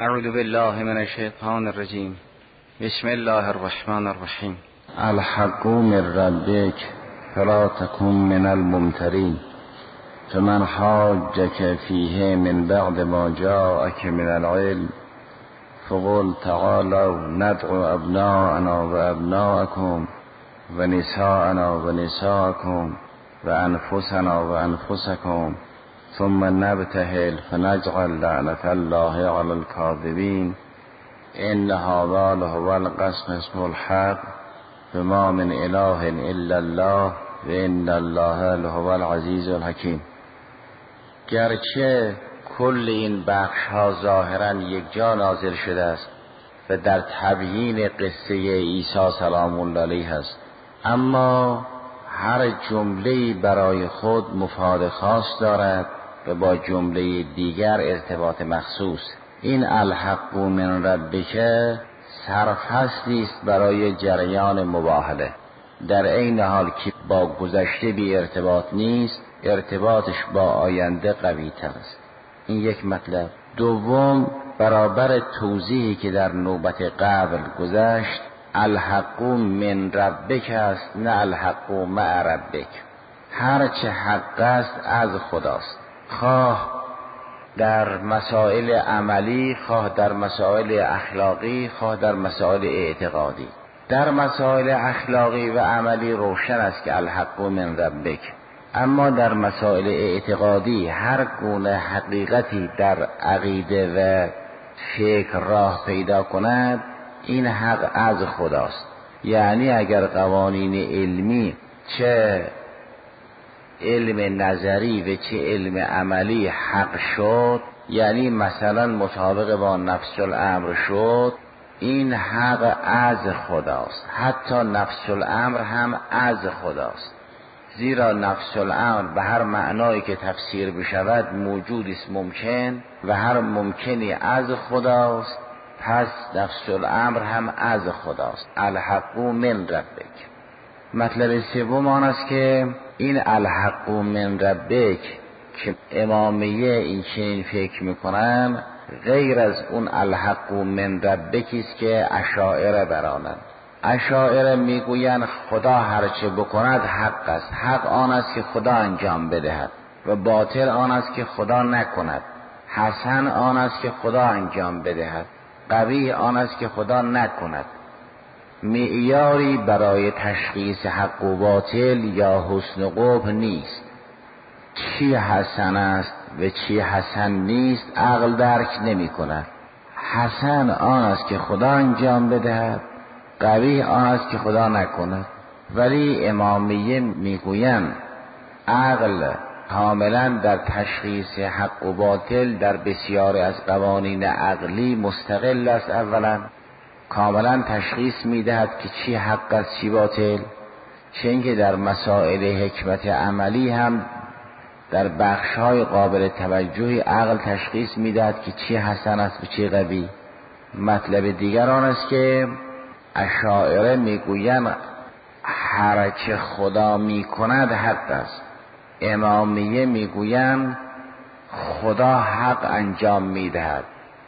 اعوذ بالله من الشیطان الرجیم. بسم الله الرحمن الرحیم. الحق من ربک فلا تکن من الممترین فمن حاجک فیه من بعد ما جاءک من العلم فقل تعالوا ندعو ابناءنا و ابناءکم و نساءنا و نساءکم و انفسنا و انفسکم ثم نبتهل فنجعل لعنة الله على الكاذبين ان هذا لهو القسم الحق فما من اله الا الله و ان الله لهو العزیز الحکیم. گرچه کل این بخش ها ظاهرا یک جا نازل شده است و در تبیین قصه عیسی سلام الله علیه است، اما هر جمله‌ای برای خود مفاد خاص دارد و با جمله دیگر ارتباط مخصوص. این الحق من ربک سرفصلی است برای جریان مباهله، در عین حال که با گذشته بی ارتباط نیست، ارتباطش با آینده قوی تر است. این یک مطلب. دوم، برابر توضیحی که در نوبت قبل گذشت، الحق من ربک است نه الحق مع ربک. هرچه حق است از خداست، خواه در مسائل عملی، خواه در مسائل اخلاقی، خواه در مسائل اعتقادی. در مسائل اخلاقی و عملی روشن است که الحق من ربک، اما در مسائل اعتقادی هر گونه حقیقتی در عقیده و فکر راه پیدا کند، این حق از خداست. یعنی اگر قوانین علمی، چه علم نظری و چه علم عملی حق شد، یعنی مثلا مطابق با نفس الامر شد، این حق از خداست. حتی نفس الامر هم از خداست، زیرا نفس الامر به هر معنایی که تفسیر بشود موجود است ممکن و هر ممکنی از خداست، پس نفس الامر هم از خداست. الحق من ربک. مطلب سوم آن است که این الحق من ربک که امامیه این چنین فکر میکنن، غیر از اون الحق من ربکی است که اشاعره برانند. اشاعره میگویند خدا هرچه بکند حق است. حق آن است که خدا انجام بدهد و باطل آن است که خدا نکند. حسن آن است که خدا انجام بدهد، قبیح آن است که خدا نکند. معیاری برای تشخیص حق و باطل یا حسن و قبح نیست. چی حسن است و چی حسن نیست عقل درک نمی کند. حسن آن است که خدا انجام بدهد، قبیح آن است که خدا نکند. ولی امامیه میگویند عقل کاملا در تشخیص حق و باطل در بسیاری از قوانین عقلی مستقل است. اولا کاملا تشخیص میدهد که چی حق است چی باطل، چون که در مسائل حکمت عملی هم در بخش‌های قابل توجهی عقل تشخیص میدهد که چی حسن است و چی قبیح. مطلب دیگر آن است که اشاعره میگویند هرچه خدا میکند حق است. امامیه میگویند خدا حق انجام میدهد،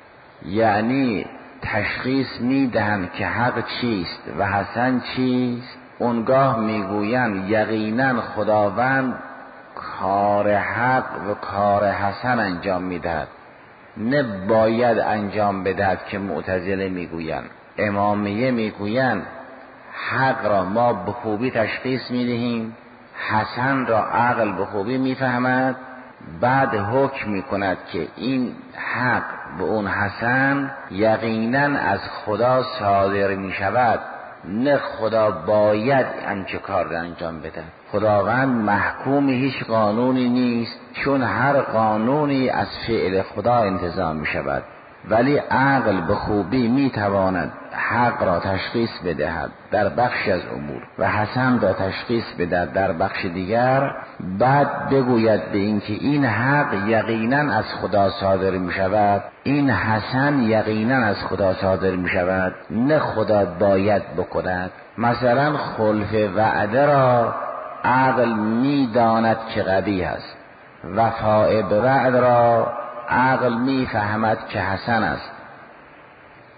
یعنی تشخیص میدهند که حق چیست و حسن چیست. اونگاه میگویند یقینا خداوند کار حق و کار حسن انجام میدهد، نه باید انجام بدهد که معتزله میگویند. امامیه میگویند حق را ما به خوبی تشخیص میدهیم، حسن را عقل به خوبی میفهمد، بعد حکم میکند که این حق به اون حسن یقینا از خدا صادر میشود، نه خدا باید همچه کار را انجام بده. خداوند محکوم هیچ قانونی نیست، چون هر قانونی از فعل خدا انتظام میشود. ولی عقل به خوبی میتواند حق را تشخیص بدهد در بخش از امور و حسن را تشخیص بدهد در بخش دیگر، بعد بگوید به این که این حق یقینا از خدا صادر می شود، این حسن یقینا از خدا صادر می شود، نه خدا باید بکند. مثلا خلف وعده را عقل می داند که قبیح است، وفاء به وعد را عقل می فهمد که حسن است.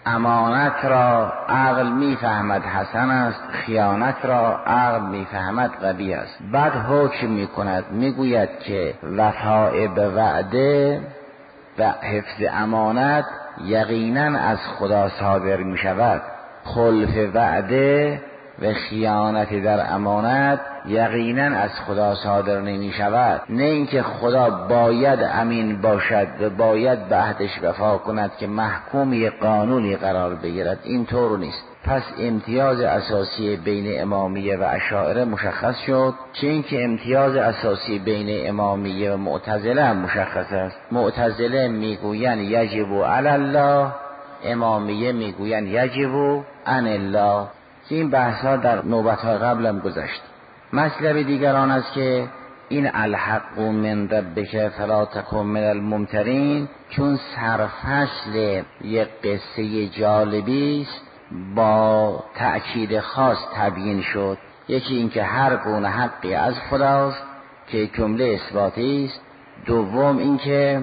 امانت را عقل میفهمد حسن است، خیانت را عقل میفهمد قبیح است. بعد حکم میکند، میگوید که وفاء به وعده و حفظ امانت یقینا از خدا صادر میشود. خلف وعده و خیانت در امانت یقینا از خدا صادر نمی شود. نه اینکه خدا باید امین باشد و باید به عهدش وفا کند که محکومی قانونی قرار بگیرد، این طور نیست. پس امتیاز اساسی بین امامیه و اشاعره مشخص شد، چه اینکه امتیاز اساسی بین امامیه و معتزله هم مشخص است. معتزله میگویند یجب علی الله، امامیه میگویند یجب عن الله. این بحث ها در نوبت های قبل هم گذشت. مطلب دیگران است که این الحق من ربک فلا تکن من الممترین چون سرفصل یک قصه جالبی است با تأکید خاص تبیین شد. یکی اینکه هر گونه حقی از خداست که جمله اثباتی است. دوم اینکه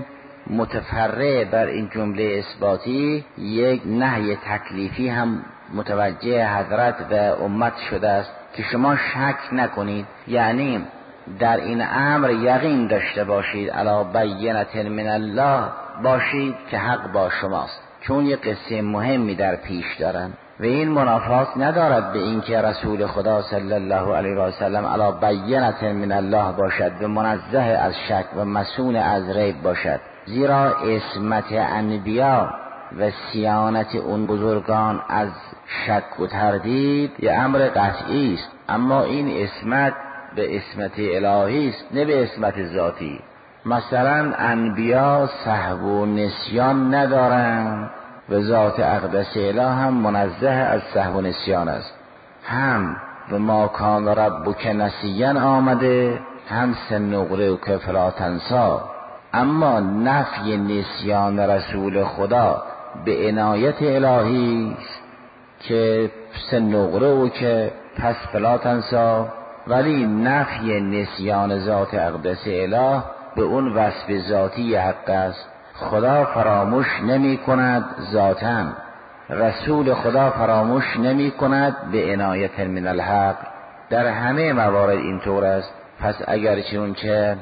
متفرع بر این جمله اثباتی یک نهی تکلیفی هم متوجه حضرت و امت شده است که شما شک نکنید، یعنی در این امر یقین داشته باشید، علی بینة من الله باشید که حق با شماست، چون یک قصه مهمی در پیش دارن و این منافات ندارد به اینکه رسول خدا صلی الله علیه و سلم علی بینة من الله باشد و منزه از شک و مصون از ریب باشد، زیرا عصمت انبیا و صیانت اون بزرگان از شک و تردید یه امر قطعی است. اما این عصمت به عصمت الهی است، نه به عصمت ذاتی. مثلا انبیا سهو و نسیان ندارند و ذات اقدس اله هم منزه از سهو و نسیان است. هم و ما کان ربک نسیا آمده، هم سنقرئک فلا تنسی. اما نفی نسیان رسول خدا به عنایت الهی است که سنقرئک پس فلا تنسی، ولی نفی نسیان ذات اقدس اله به اون وصف ذاتی حق است. خدا فراموش نمی کند ذاتاً، رسول خدا فراموش نمی کند به عنایت من الحق. در همه موارد اینطور است. پس اگر چون که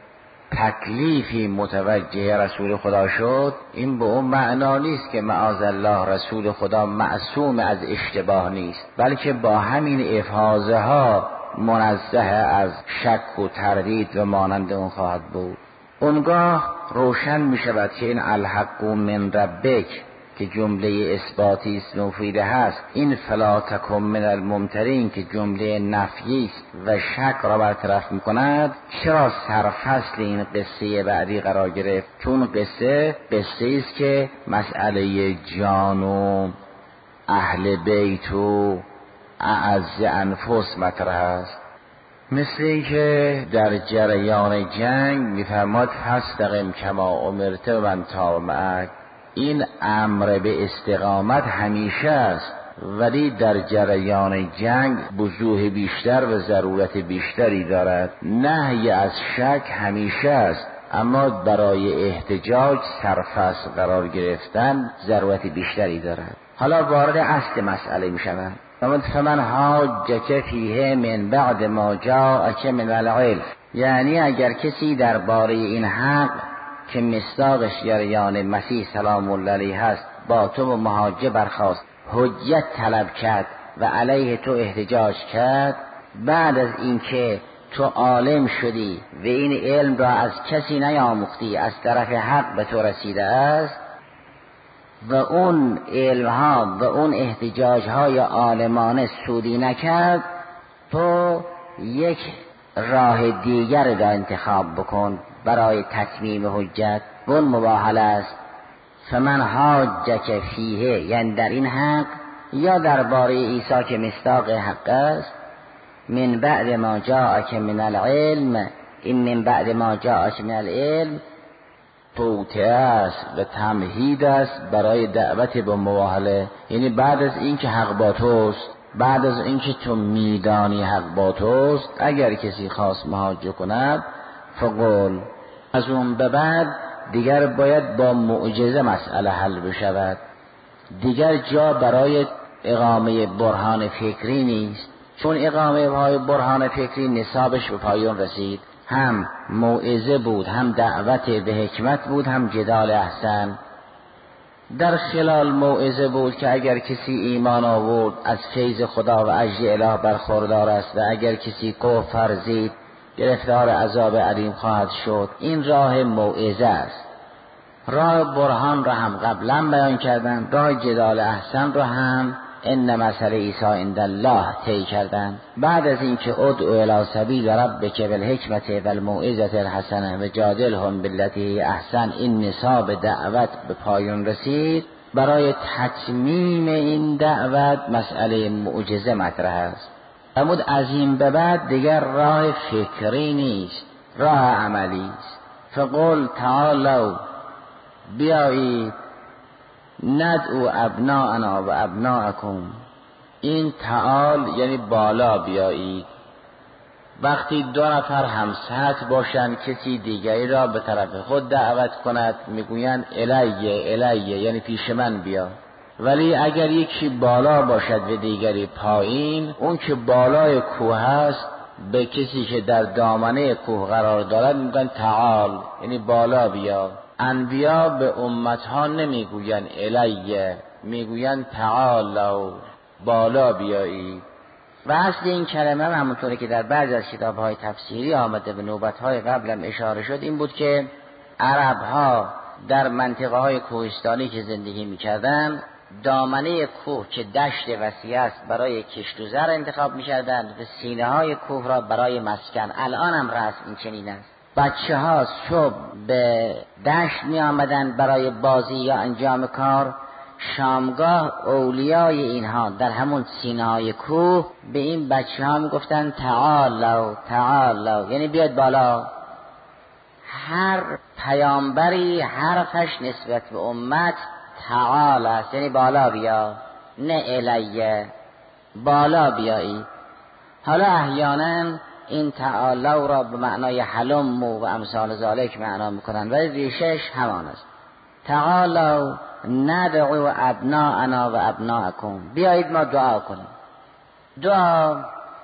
تکلیفی متوجه رسول خدا شد، این به اون معنا نیست که معاذالله رسول خدا معصوم از اشتباه نیست، بلکه با همین افاضه ها منزه از شک و تردید و مانند اون خواهد بود. اونگاه روشن می شود که این الحق من ربک که جمله اثباتی است مفیده هست، این فلا تکن من الممترین که جمله نفیی است و شک را برطرف می کند. چرا سرفصل این قصه بعدی قرار گرفت؟ چون قصه است که مسئله جان و اهل بیت و اعز انفس مطرح است. مثل این که در جریان جنگ میفرماد فاستقم کما امرت و من تاب معک. این امر به استقامت همیشه است، ولی در جریان جنگ وضوح بیشتر و ضرورت بیشتری دارد. نهی از شک همیشه است، اما برای احتجاج سرفصل قرار گرفتن ضرورت بیشتری دارد. حالا وارد اصل مسئله می شوند. فمن حاجک فیه من بعد ما جاءک من العلم، یعنی اگر کسی درباره این حق که مصداقش جریان مسیح سلام الله علیه هست با تو محاجه برخاست، حجت طلب کرد و علیه تو احتجاج کرد، بعد از اینکه تو عالم شدی و این علم را از کسی نیاموختی، از طرف حق به تو رسیده است و اون علمها و اون احتجاجهای عالمانه سودی نکرد، تو یک راه دیگر را انتخاب بکن برای تتمیم حجت. و اون مباهله است. فمن حاجک فیه، یعنی در این حق یا درباره عیسی که مصداق حق است، من بعد ما جاءک من العلم، این من بعد ما جاءک من العلم توطئه است و تمهید است برای دعوت به مباهله. یعنی بعد از این که حق با توست، بعد از این که تو میدانی حق با توست، اگر کسی خواست محاجه کند فقل، از اون به بعد دیگر باید با معجزه مسئله حل بشود. دیگر جا برای اقامه برهان فکری نیست، چون اقامه برهان فکری نصابش به پایان رسید، هم موعظه بود، هم دعوت به حکمت بود، هم جدال احسن. در خلال موعظه بود که اگر کسی ایمان آورد از فیض خدا و عجل اله برخوردار است و اگر کسی کفر ورزید گرفتار عذاب علیم خواهد شد. این راه موعظه است. راه برهان را هم قبلا بیان کردن، راه جدال احسن را هم ان مثل عیسی عند الله طی کردن. بعد از اینکه ادعو الی سبیل ربک بالحکمت والموعظة الحسنه و جادلهم بالتی احسن، این نصاب دعوت به پایان رسید. برای تتمیم این دعوت مسئله معجزه مطرح است. فرمود از این به بعد دیگر راه فکری نیست، راه عملی است. فقل تعالوا، بیایید، ندعو ابناءنا و ابناءکم. این تعال یعنی بالا بیایید. وقتی دو نفر همسط باشند کسی دیگری را به طرف خود دعوت کند میگویند الیه یعنی پیش من بیا. ولی اگر یکی بالا باشد و دیگری پایین، اون که بالای کوه است به کسی که در دامنه کوه قرار دارد میگن تعال یعنی بالا بیا. انبیا به امتها نمیگوین الیه، میگوین تعالوا، بالا بیایی. و اصل این کلمه همونطوری که در بعضی از کتاب‌های تفسیری آمده به نوبت‌های قبلم اشاره شد این بود که عرب‌ها در منطقه‌های کوهستانی که زندگی می‌کردند دامنه کوه که دشت وسیع است برای کشت و زر انتخاب می‌کردند و سینه‌های کوه را برای مسکن. الان هم رسم این چنین است. بچه ها صبح به دشت می آمدن برای بازی یا انجام کار، شامگاه اولیای اینها در همون سینه‌های کوه به این بچه ها می گفتن تعالوا یعنی بیاد بالا. هر پیامبری حرفش نسبت به امت تعال است، یعنی بالا بیا، نه الیه، بالا بیایی. حالا احیانا این تعالوا را به معنای حلم و امثال ذالک معنا میکنن ولی ریشش همان است. تعالوا ندعو ابناءنا و ابناءکم، بیایید ما دعا کنیم. دعا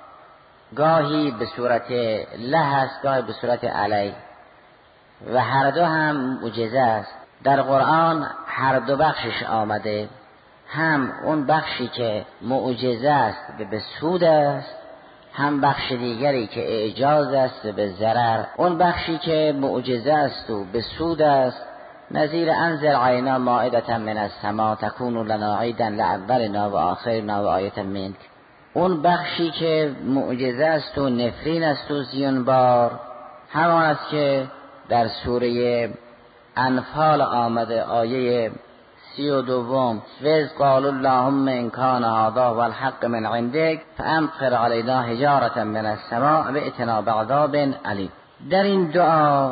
گاهی به صورت له است، گاهی به صورت علی و هر دو هم معجزه است. در قرآن هر دو بخشش آمده، هم اون بخشی که معجزه است و به سود است، هم بخش دیگری که اعجاز است و به ضرر. اون بخشی که معجزه است و به سود است نظیر انزل علینا مائدة من السماء تکون لنا عیدا لاولنا و آخرنا و آیة منک. اون بخشی که معجزه است و نفرین است و زیانبار همان است که در سوره انفال آمده آیه 32 وَإِذْ قَالُوا اللَّهُمَّ إِنْ كَانَ هَذَا هُوَ الْحَقُّ مِنْ عِنْدِكَ فَأَمْطِرْ عَلَيْنَا حِجَارَةً مِنَ السَّمَاءِ وَائْتِنَا بِعَذَابٍ أَلِيمٍ. در این دعا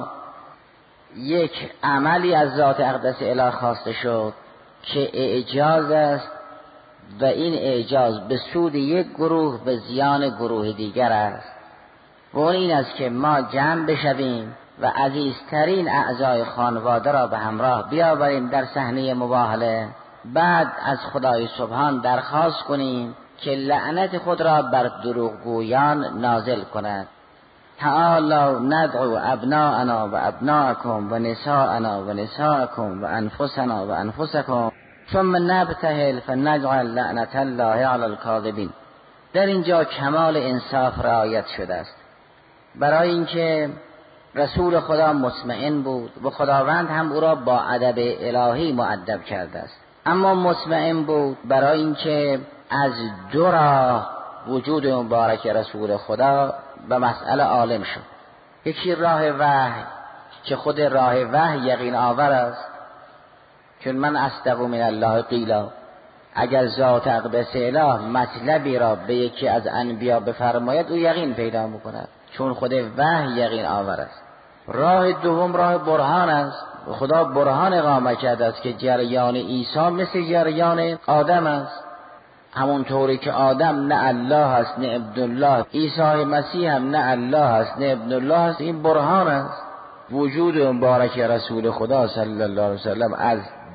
یک عملی از ذات اقدس اله خواسته شد که اعجاز است و این اعجاز به سود یک گروه به زیان گروه دیگر است و اون این است که ما جمع بشویم و عزیزترین اعضای خانواده را به همراه بیاوریم در صحنه مباهله، بعد از خدای سبحان درخواست کنیم که لعنت خود را بر دروغگویان نازل کند. تعالوا ندعو ابناءنا و ابناءکم و نساءنا و نساءکم و انفسنا و انفسکم ثم نبتهل فنجعل لعنت الله علی الکاذبین. در اینجا کمال انصاف رعایت شده است، برای اینکه رسول خدا مطمئن بود و خداوند هم او را با ادب الهی مؤدب کرده است. اما مطمئن بود برای اینکه از دو راه وجود مبارک رسول خدا به مسئله عالم شد. یکی راه وحی که خود راه وحی یقین آور است، چون من اصدق من الله قیلا. اگر ذات اقدس اله مطلبی را به یکی از انبیا بفرماید او یقین پیدا میکند، چون خود وحی یقین آور است. راه دوم راه برهان است. خدا برهان اقامه کرده است که جریان عیسی مثل جریان آدم است. همونطوری که آدم نه الله است نه ابن الله، عیسی مسیح هم نه الله است نه ابن الله است. این برهان است. وجود مبارک رسول خدا صلی الله علیه وسلم از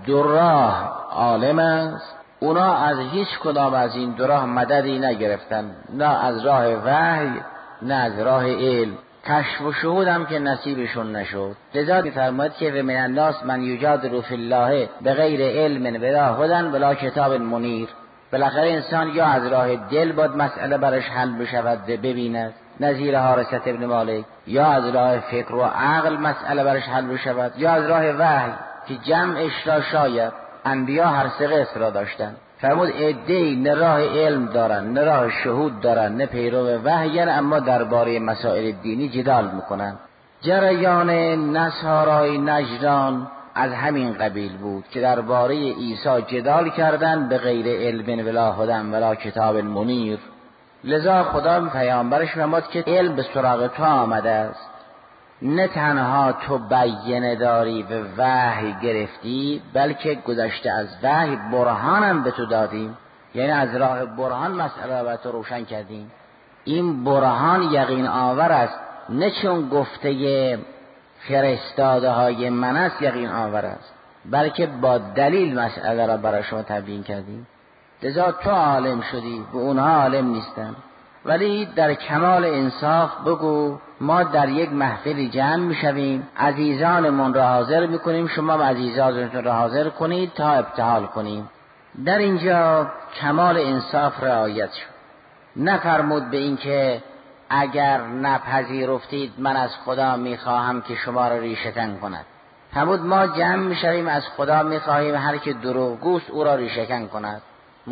دو راه عالم است، اونا از هیچ کدام از این دو راه مددی نگرفتن، نه از راه وحی نه از راه علم. کشف و شهود هم که نصیبشون نشد. لذا می‌فرماید که و من الناس من یجادل فی الله بغیر علم ولا هدی ولا کتاب منیر. بالاخره انسان یا از راه دل باید مسئله برش حل بشود و ببیند نظیر حارثة ابن مالک، یا از راه فکر و عقل مسئله برش حل بشود، یا از راه وحی که جمعش را شاید. انبیا هر سه قسم را داشتن. فرمود عده‌ای نه راه علم دارن نه راه شهود دارن نه پیرو وحی، اما درباره مسائل دینی جدال میکنن. جریان نصارای نجران از همین قبیل بود که درباره عیسی جدال کردن به غیر علم ولا هدی ولا کتاب منیر. لذا خدا پیامبرش فرمود که علم به سراغ تو آمده است، نه تنها تو بیانه داری و وحی گرفتی، بلکه گذشته از وحی برهانم به تو دادیم، یعنی از راه برهان مسئله را به تو روشن کردیم. این برهان یقین آور است، نه چون گفته فرستاده های من است یقین آور است، بلکه با دلیل مسئله را برای شما تبیین کردیم. لذا تو عالم شدی و اونها عالم نیستن. ولی در کمال انصاف بگو ما در یک محفلی جمع میشویم، عزیزانمون را حاضر میکنیم، شما عزیزانتون را حاضر کنید تا ابتهال کنیم. در اینجا کمال انصاف رعایت شد. نفرمود به این که اگر نپذیرفتید من از خدا میخواهم که شما را ریشه‌کن کند. فرمود ما جمع میشویم از خدا میخواهیم هر که دروغگوست او را ریشه‌کن کند،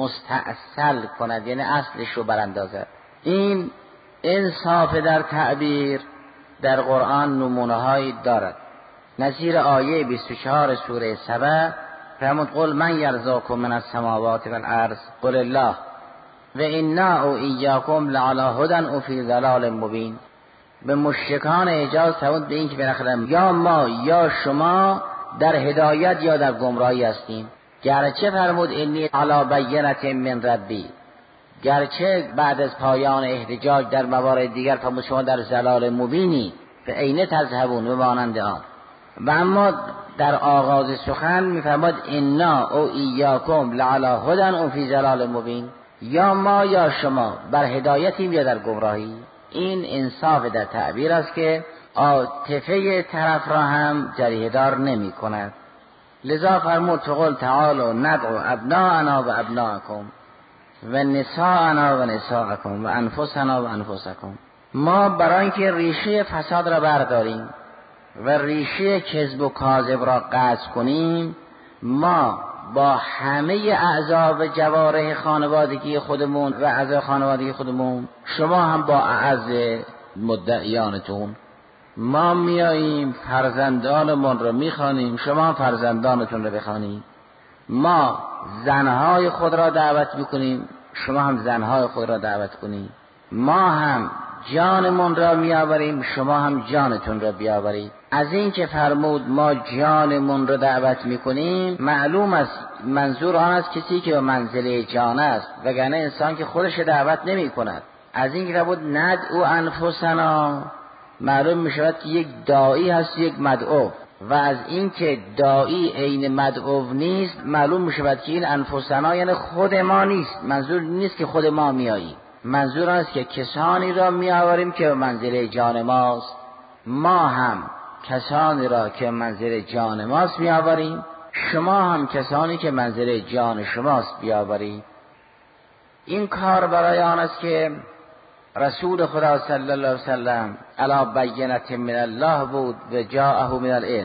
مستأصل کند، یعنی اصلش رو براندازد. این انصاف در تعبیر در قرآن نمونه هایی دارد. نظیر آیه 24 سوره سبع فرمود قل من یرزقکم من السماوات والارض قل الله و انا و ایاکم لعلی هدی و فی ضلال مبین. به مشرکان اجاز فرمود به این که بالاخره یا ما یا شما در هدایت یا در گمراهی هستیم. گرچه فرمود انی علی بینة من ربی، گرچه بعد از پایان احتجاج در موارد دیگر فرمود شما در ضلال مبینی فأین تذهبون و مانند آن. و اما در آغاز سخن میفرماد انا او ایاکم لعلی هدی و فی ضلال مبین، یا ما یا شما بر هدایتیم یا در گمراهی. این انصاف در تعبیر است که عاطفه طرف را هم جریحه دار نمی کند. لذا فرمود فقل تعالوا ندعو ابناءنا و ابناءکم و نساءنا و نساءکم و انفسنا و انفسکم. ما برای اینکه ریشه فساد را برداریم و ریشه کذب و کاذب را قطع کنیم، ما با همه اعضا و جوارح خانوادگی خودمون و اعضای خانوادگی خودمون، شما هم با اعضا مدعیانتون، ما میاییم فرزندانمون رو میخوانیم، شما فرزندانتون رو بخوانید. ما زنهای خود را دعوت میکنیم، شما هم زنهای خود را دعوت کنید. ما هم جانمون را میآوریم، شما هم جانتون را بیاورید. از این که فرمود ما جانمون را دعوت میکنیم، معلوم است منظور آن است کسی که به منزله جان است، وگرنه انسان که خودش دعوت نمی کند. از این که فرمود ندعو انفسنا، معلوم می شود که یک داعی هست یک مدعو، و از این که داعی عین مدعو نیست معلوم می شود که این انفسنا یعنی خود ما نیست. منظور نیست که خود ما میاییم، منظور است که کسانی را می آوریم که منزله جان ماست. ما هم کسانی را که منزله جان ماست می آوریم، شما هم کسانی که منزله جان شماست بیاورید. این کار برای آن است که رسول خدا صلی الله علیه وسلم علی بینة من الله بود و جاءه من العلم.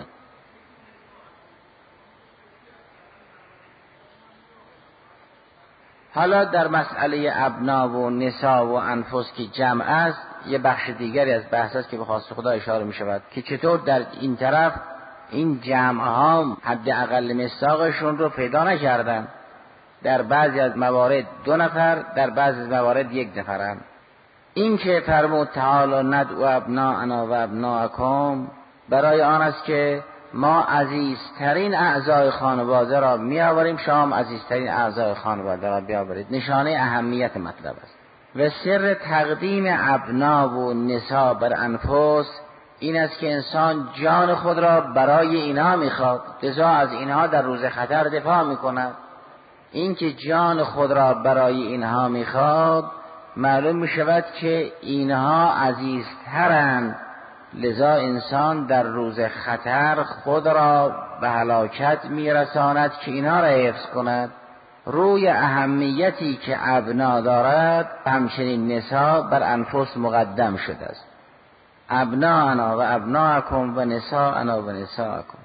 حالا در مسئله ابنا و نساء و انفس که جمع است، یه بخش دیگری از بحث است که به خواست خدا اشاره می شود که چطور در این طرف این جمع ها حد اقل مصداقشون رو پیدا نکردن. در بعضی از موارد 2 نفر، در بعضی از موارد 1 نفرن. این که فرمود تعالوا ندعو ابناءنا و ابناءکم برای آن است که ما عزیزترین اعضای خانواده را می آوریم، شما عزیزترین اعضای خانواده را بیاورید. نشانه اهمیت مطلب است. و سر تقدیم ابنا و نساء بر انفس این است که انسان جان خود را برای اینها میخواد، لذا از اینها در روز خطر دفاع میکند. این که جان خود را برای اینها میخواد، معلوم میشود که اینها عزیزترند، لذا انسان در روز خطر خود را به هلاکت میرساند که اینها را حفظ کند. روی اهمیتی که ابنا دارد، همچنین نساء بر انفس مقدم شده است. ابناءنا و ابناءکم و نساءنا و نساءکم.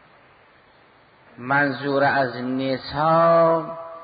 منظور از نساء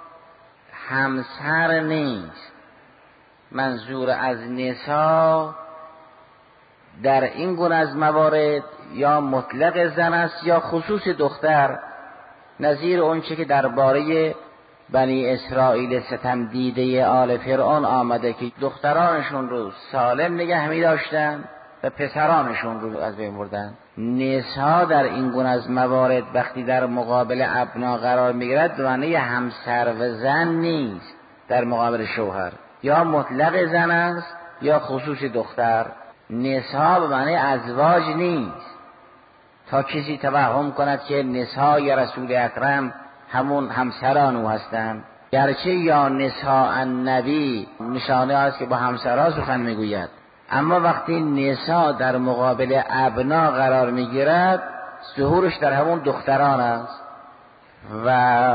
همسر نیست. منظور از نساء در این گونه از موارد یا مطلق زن است یا خصوص دختر، نظیر اونچه که درباره بنی اسرائیل ستم دیده آل فرعون آمده که دخترانشون رو سالم نگه می داشتن و پسرانشون رو از بین بردن. نساء در این گونه از موارد وقتی در مقابل ابنا قرار می گیرد، به معنی همسر و زن نیست در مقابل شوهر، یا مطلق زن است یا خصوص دختر. نساء به معنی ازواج نیست، تا کسی توهم کند که نساء یا رسول اکرم همون همسران او هستند. گرچه یا نساء النبی نشانه است که با همسرها سخن میگوید، اما وقتی نساء در مقابل ابنا قرار میگیرد، ظهورش در همون دختران است. و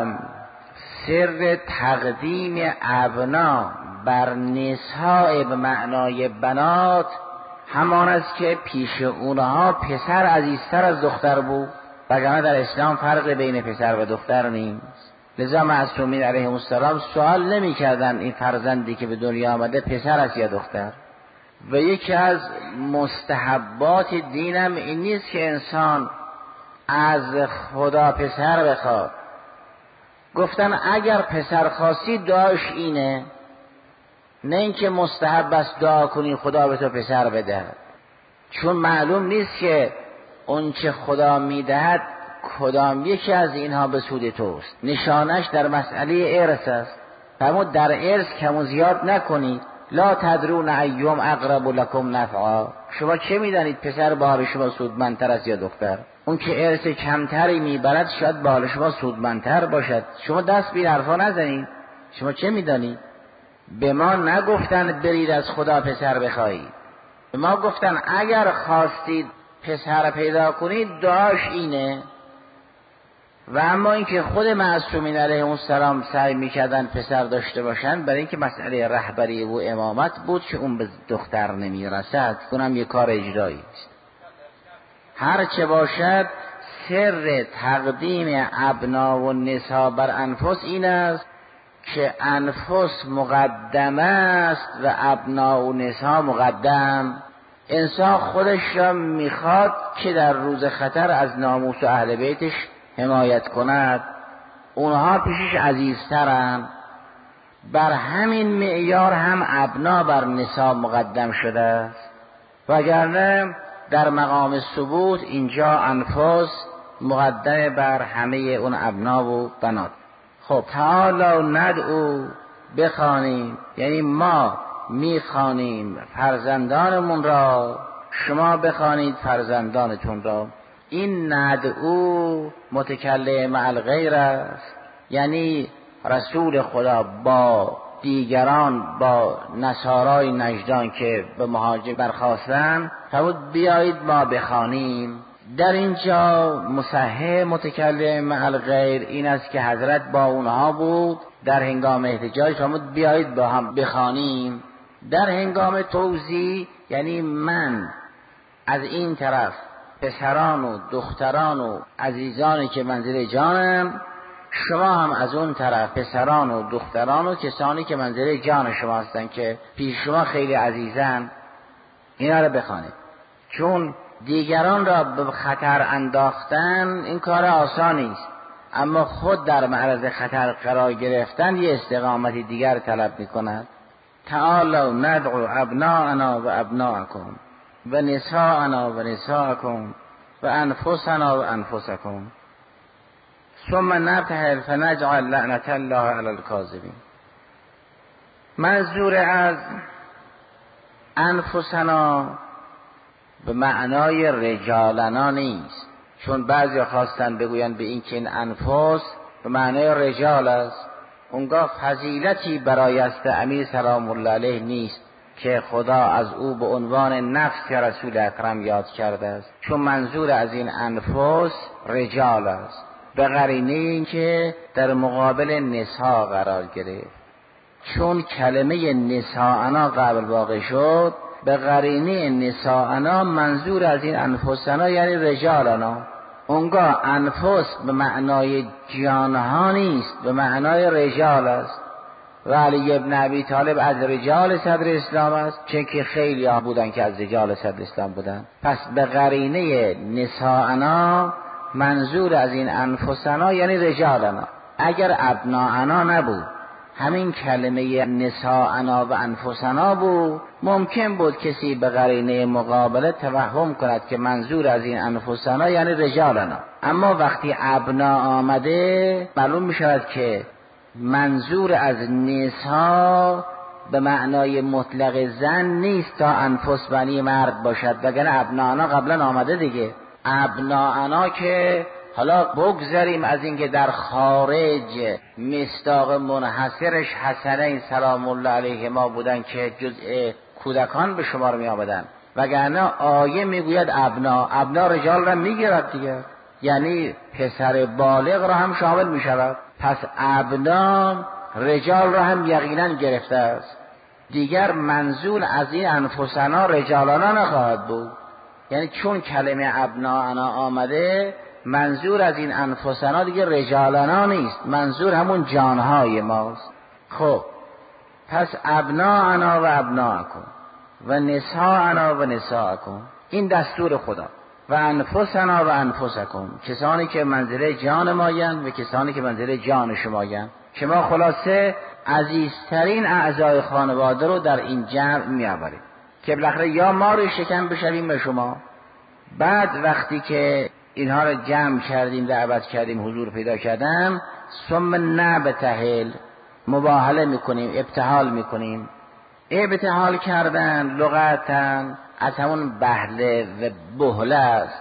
سر تقدیم ابنا بر نساء به معنای بنات همان است که پیش اونها پسر عزیزتر از دختر بود، وگرنه در اسلام فرق بین پسر و دختر نیست. لذا معصومین علیهم السلام سوال نمی کردن این فرزندی که به دنیا آمده پسر است یا دختر. و یکی از مستحبات دینم این نیست که انسان از خدا پسر بخواد. گفتن اگر پسر خواستی دعاش اینه، نه اینکه مستحب است دعا کنی خدا به تو پسر بده، چون معلوم نیست که اون چه خدا میدهد کدام یکی از اینها به سود توست. نشانش در مسئله ارث است. فرمود در ارث کم و زیاد نکنید. لا تدرون ایوم اقرب لکم نفعا. شما چه میدانید پسر به حال شما سودمندتر است یا دختر؟ اون که ارث کمتری میبرد شاید به حال شما سودمندتر باشد. شما دست به حرفا نزنید. شما چه میدانید؟ به ما نگفتن برید از خدا پسر بخواهید. به ما گفتن اگر خواستید پسر پیدا کنید دعاش اینه. و اما اینکه خود معصومین علیهم السلام سعی میکردن پسر داشته باشند، برای اینکه مسئله رهبری و امامت بود که اون به دختر نمیرسد، اونم یک کار اجرایی است. هر چه باشد سر تقدیم ابنا و نساء بر انفس این است که انفس مقدم است و ابنا و نساء مقدم. انسان خودش را میخواد که در روز خطر از ناموس و اهل بیتش حمایت کند، اونها پیشش عزیزترند. بر همین معیار هم ابنا بر نساء مقدم شده است، وگرنه در مقام ثبوت اینجا انفس مقدم بر همه اون ابنا و بنات. خب تعالی ندعو بخوانیم، یعنی ما میخوانیم فرزندانمون را، شما بخوانید فرزندانتون را. این ندعو متکلم مع الغیر است، یعنی رسول خدا با دیگران، با نصارای نجدان که به مهاجر برخاستن فرمود بیایید ما بخوانیم. در اینجا مصحح متکلم مع الغیر این است که حضرت با اونها بود، در هنگام احتجاج فرمود بیایید با هم بخوانیم. در هنگام توزیع یعنی من از این طرف پسران و دختران و عزیزانی که منزل جانم، شما هم از اون طرف پسران و دختران و کسانی که منزل جان شما هستن که پیش شما خیلی عزیزن، اینا رو بخوانید. چون دیگران را به خطر انداختن این کار آسانی است، اما خود در معرض خطر قرار گرفتن یه استقامت دیگر طلب میکند. تعالوا ندعو ابناءنا و ابناءکم و نساءنا و نساءکم و انفسنا و انفسکم ثم نبتهل فنجعل لعنت الله علی الکاذبین. منظور از انفسنا به معنای رجالنا نیست، چون بعضی خواستن بگوین به این که این انفس به معنای رجال است. اونگاه فضیلتی برای است امیر سلام الله علیه نیست که خدا از او به عنوان نفس رسول اکرم یاد کرده است، چون منظور از این انفس رجال است، به قرینه این که در مقابل نساء قرار گرفت. چون کلمه نساءنا قبل واقع شد، به قرینه نساءنا منظور از این انفسنا یعنی رجالنا. اونگاه انفس به معنای جانها نیست، به معنای رجال است. و علی ابن ابی طالب از رجال صدر اسلام است، چون که خیلی ها بودن که از رجال صدر اسلام بودن. پس به قرینه نساءنا منظور از این انفسنا یعنی رجالنا. اگر ابناءنا نبود، همین کلمه نساءنا و انفسنا بود، ممکن بود کسی به قرینه مقابله توهم کند که منظور از این انفسنا یعنی رجالنا. اما وقتی ابنا آمده معلوم می شود که منظور از نساء به معنای مطلق زن نیست تا انفس بنی مرد باشد، وگرنه ابناءنا قبلا آمده دیگه. ابناءنا که حالا بگذاریم از اینکه در خارج مصداق منحصرش حسنین سلام الله علیه ما بودن که جزء کودکان به شمار می آمدن، وگرنه آیه میگوید ابنا رجال را میگیرد دیگه، یعنی پسر بالغ را هم شامل می شود. پس ابنا رجال را هم یقینا گرفته است. دیگر منظور از این انفسنا رجالنا نخواهد بود، یعنی چون کلمه ابناءنا آمده منظور از این انفسنا دیگه رجالنا نیست، منظور همون جانهای ماست. خب پس ابناءنا و ابناءکم و نساءنا و نساءکم، این دستور خدا. و انفسنا و انفسکم، کسانی که منزله جان مایند و کسانی که منزله جان شمایند، که ما خلاصه عزیزترین اعضای خانواده رو در این جمع میآوریم که بالاخره یا ما رو شکم بشویم به شما. بعد وقتی که اینها رو جمع کردیم، دعوت کردیم، حضور پیدا کردم، ثم نبتهل، مباهله میکنیم، ابتهال میکنیم. ابتهال کردن لغتن از همون بهله و بهله است.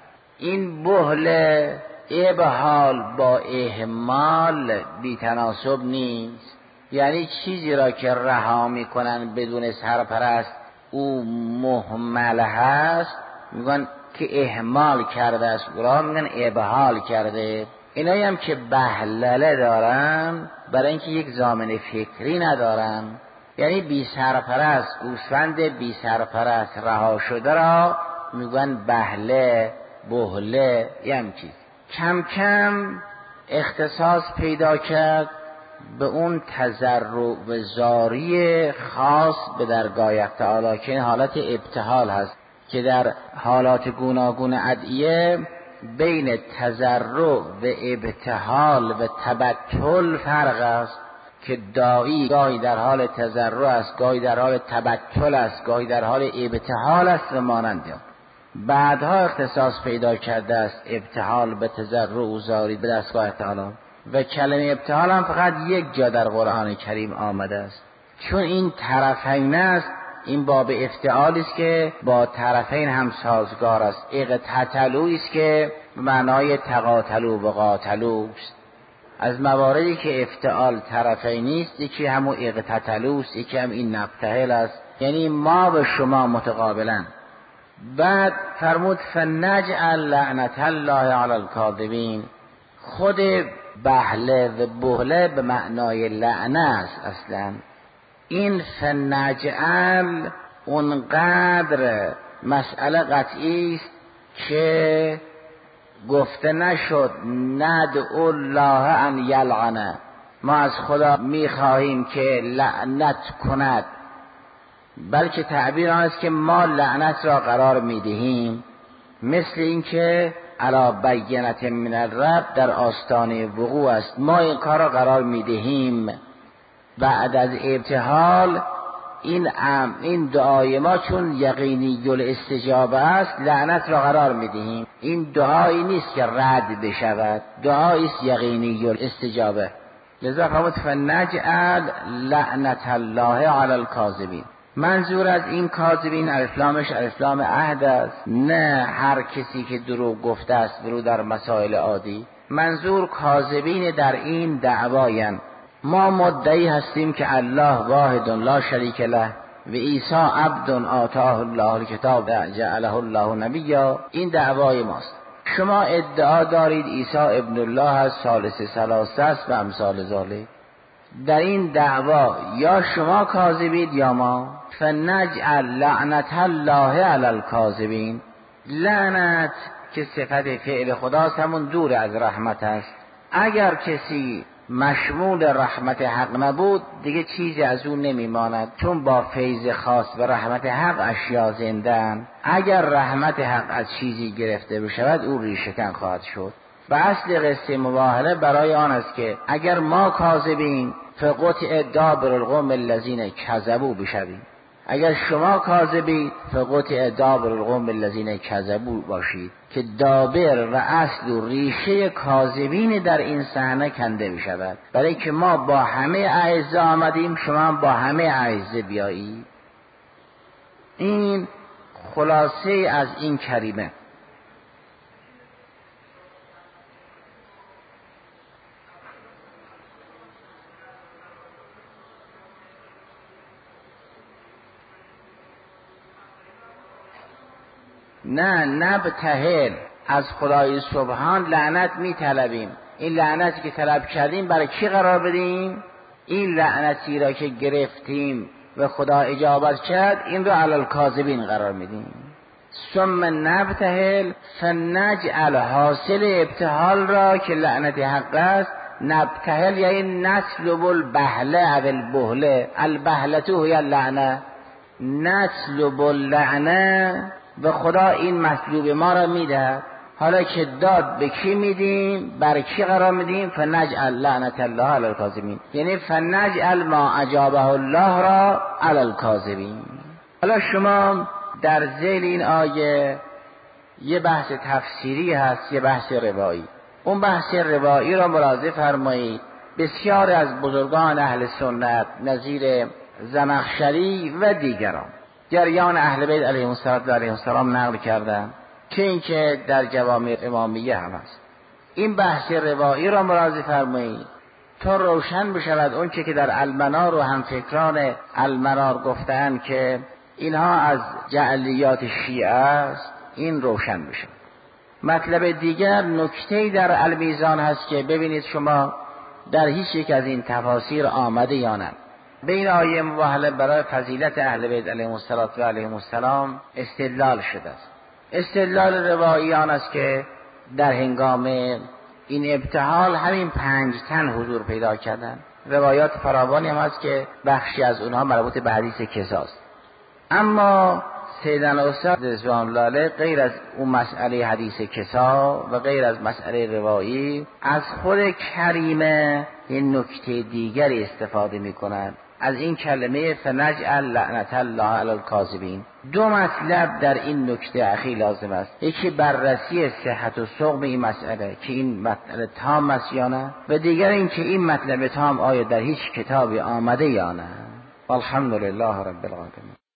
این بهله ابحال با اهمال بی تناسب نیست، یعنی چیزی را که رها میکنن بدون سرپرست او مهمل هست، میگن که اهمال کرده است، اونا میگن ابحال کرده. اینایی هم که بهلله دارن برای اینکه یک ضامن فکری ندارن، یعنی بی سرپرست، گوسفند بی سرپرست رها شده را میگن بهله، بهله، یه چیز. کم کم اختصاص پیدا کرد به اون تضرع و زاری خاص به درگاه تعالی که این حالت ابتهال هست، که در حالات گوناگون ادعیه بین تضرع و ابتهال و تبتل فرق است، که داعی گاهی در حال تضرع است، گاهی در حال تبتل است، گاهی در حال ابتهال است و مانند آن. بعدها اختصاص پیدا کرده است ابتهال به تضرع و زاری به دستگاه تعالی، و کلمه ابتهال هم فقط یک جا در قرآن کریم آمده است. چون این طرفین است، این باب افتعالی است که با طرفین هم سازگار است. اقتتلوا است که به معنای تقاتلوا و قاتلوا است. از مواردی که افتعال طرفینی است، یکی همون اقتتلوا است، یکی هم این نبتهل است، یعنی ما و شما متقابلا. بعد فرمود فنجعل لعنت الله علی الکاذبین. خود بهله و بهله به معنای لعنه است اصلا. این فنجعل اونقدر مسئله قطعی است که گفته نشد ندعو الله ان یلعنه، ما از خدا میخواهیم که لعنت کند، بلکه تعبیر آن است که ما لعنت را قرار میدهیم، مثل این که علی بینت من الرب در آستانه وقوع است، ما این کار را قرار میدهیم. بعد از ابتهال این دعای ما چون یقینی الاستجابه است، لعنت را قرار میدهیم. این دعایی نیست که رد بشود، دعایی است یقینی الاستجابه. لذا فرمود فنجعل لعنت الله علی الکاذبین. منظور از این کاذبین الفلامش الفلام عهد است، نه هر کسی که دروغ گفته است برو در مسائل عادی. منظور کاذبین در این دعواین. ما مدعی هستیم که الله واحد لا شریک له و عیسی عبد آتاه الله الکتاب جعله الله نبیا. این دعوای ماست. شما ادعا دارید عیسی ابن الله است، ثالث ثلاثه است و امثال ذالک. در این دعوا یا شما کاذبید یا ما. فنجعل لعنت الله علی الکاذبین. لعنت که صفت فعل خداست، همون دور از رحمت است. اگر کسی مشمول رحمت حق نبود دیگه چیزی از اون نمیماند، چون با فیض خاص و رحمت حق اشیا زندن. اگر رحمت حق از چیزی گرفته بشود او ریشه‌کن خواهد شد. و اصل قصه مباهله برای آن است که اگر ما کاذبیم فقطع دابر القوم الذین کذبوا بشویم. اگر شما کاذبید فقطع دابر القوم الذین کذبوا باشید، که دابر و اصل و ریشه کاذبین در این صحنه کنده بشود. برای که ما با همه اعزه آمدیم، شما هم با همه اعزه بیایید. این خلاصه از این کریمه. نه نبتهل، از خدای سبحان لعنت می طلبیم. این لعنتی که طلب کردیم برای کی قرار بدیم؟ این لعنتی را که گرفتیم و خدا اجابت کرد این رو علی الکاذبین قرار میدیم. ثم نبتهل فنجعل، حاصل ابتهال را که لعنت حق است، نبتهل یعنی نسلب البهله او البهله، البهلتو هی اللعنه، نسلب اللعنه. و خدا این مطلوب ما را میده. حالا که داد به کی میدیم، بر کی قرار میدیم؟ فنجعل لعنت الله علی الکاذبین، یعنی فنجعل ما اجابه الله را علی الکاذبین. حالا شما در ذیل این آیه یه بحث تفسیری هست، یه بحث روایی. اون بحث روایی را ملاحظه فرمایید. بسیار از بزرگان اهل سنت نظیر زمخشری و دیگران جریان اهل بیت علیهم السلام نقل کردن، که این که در جوامع امامیه هم است. این بحث روایی را ملاحظه فرمایید تا روشن بشود اون که در المنار و همفکران المنار گفتند که اینها از جعلیات شیعه است، این روشن بشه. مطلب دیگر نکته‌ای در المیزان هست که ببینید شما در هیچ یک از این تفاسیر آمده یا نه. بین آیه مباهله برای فضیلت اهل بیت علیهم السلام استدلال شده است. استدلال روایی آن است که در هنگام این ابتهال همین 5 تن حضور پیدا کردن. روایات فراوانی هم هست که بخشی از اونها مربوط به حدیث کساست. اما سیدنا استاد رضوان الله علیه غیر از اون مسئله حدیث کسا و غیر از مسئله روایی، از خود کریمه این نکته دیگری استفاده میکنند. از این کلمه فنجعل لعنت الله علی الکاذبین. 2 مطلب در این نکته اخیر لازم است. یکی بررسی صحت و سقم این مسئله که این مسئله تام است یا نه، و دیگر این که این مطلب تام آیا در هیچ کتابی آمده یا نه. الحمدلله رب العالمین.